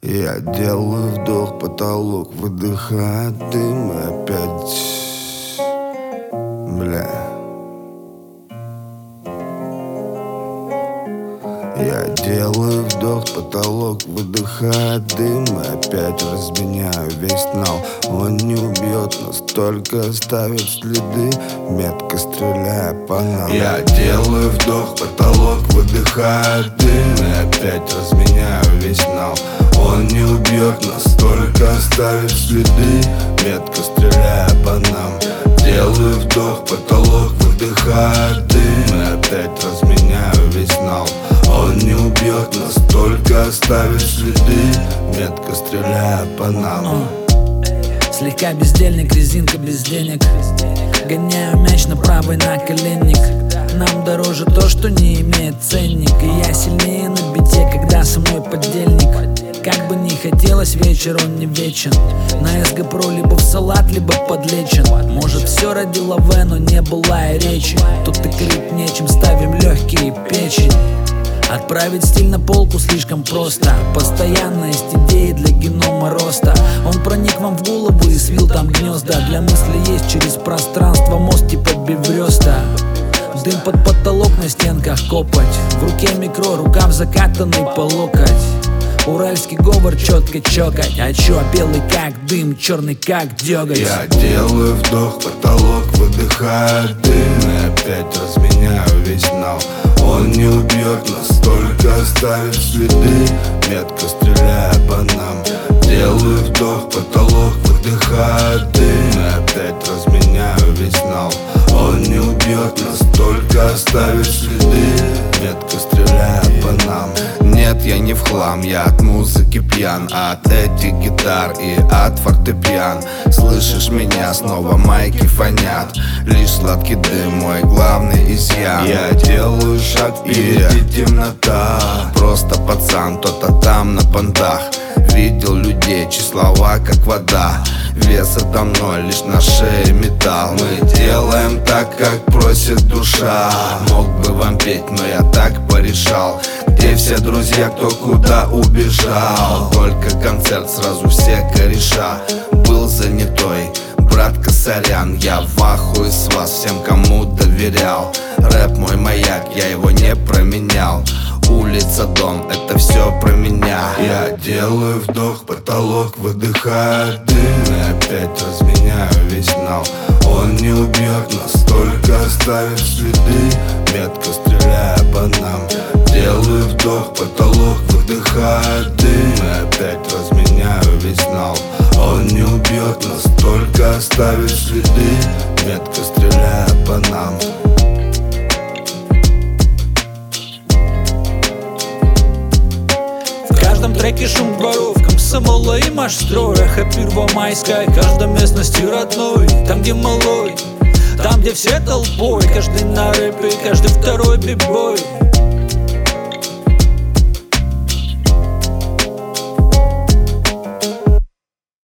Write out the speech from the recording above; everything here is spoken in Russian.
Я делаю вдох, потолок, выдыхает дым и опять. Бля. Я делаю вдох, потолок, выдыхает дым и опять разменяю весь нал. Он не убьет нас, только оставит следы, метко стреляя по нам. Я делаю вдох, потолок, выдыхает дым и опять разменяю весь нал. Он не убьет нас, только оставит следы, метко стреляя по нам. Делаю вдох, потолок, выдыхает дым и опять разменяю весь нал. Он не убьет нас, только оставит следы, метко стреляя по нам. Слегка бездельник, резинка без денег. Гоняю мяч на правый наколенник. Нам дороже то, что не имеет ценник. И я сильнее на бите, когда со мной подельник. Как бы ни хотелось, вечер он не вечен. На СГ Про либо в салат, либо подлечен. Может все ради лаве, но не было и речи. Тут и крыть нечем, ставим легкие и печень. Отправить стиль на полку слишком просто. Постоянно есть идеи для генома роста. Он проник вам в голову и свил там гнезда. Для мысли есть через пространство мост типа Биврёста. Дым под потолок, на стенках копоть. В руке микро, рукав закатанный по локоть. Уральский говор четко чокать. А чё, белый как дым, черный как дёготь. Я делаю вдох, потолок, выдыхает дым и опять разменяю весь нал. Он не убьет нас, только оставит следы, метко стреляя по нам. Делаю вдох, потолок, выдыхает дым и опять разменяю весь нал. Он не убьет нас, только оставит следы, метко стреляя по нам. Нет, я не в хлам, я от музыки пьян, от этих гитар и от фортепиан. Слышишь меня, снова майки фонят, лишь сладкий дым, мой главный изъян. Я делаю шаг, впереди темнота. Просто пацан, кто-то там на понтах. Видел людей, чьи слова как вода. Вес это ноль, лишь на шее металл. Мы делаем так, как просит душа. Мог бы вам петь, но я так порешал. Где все друзья, кто куда убежал? Только концерт, сразу все кореша. Был занятой, братка, сорян. Я в ахуе с вас, всем кому доверял. Рэп мой маяк, я его не променял. Улица, дом, это все про меня. Я делаю вдох, потолок, выдыхает дым и опять разменяю весь нал. Он не убьет нас, только оставит следы, метко стреляя по нам. Делаю вдох, потолок, выдыхает дым и опять разменяю весь нал. Он не убьет нас, только оставит следы, метко стреляя по нам. В каждом треке шум дворов, комсомола и марш-строя. Первомайская, каждой местности родной. Там, где малой, там, где все толпой. Каждый на рэпе, каждый второй бибой.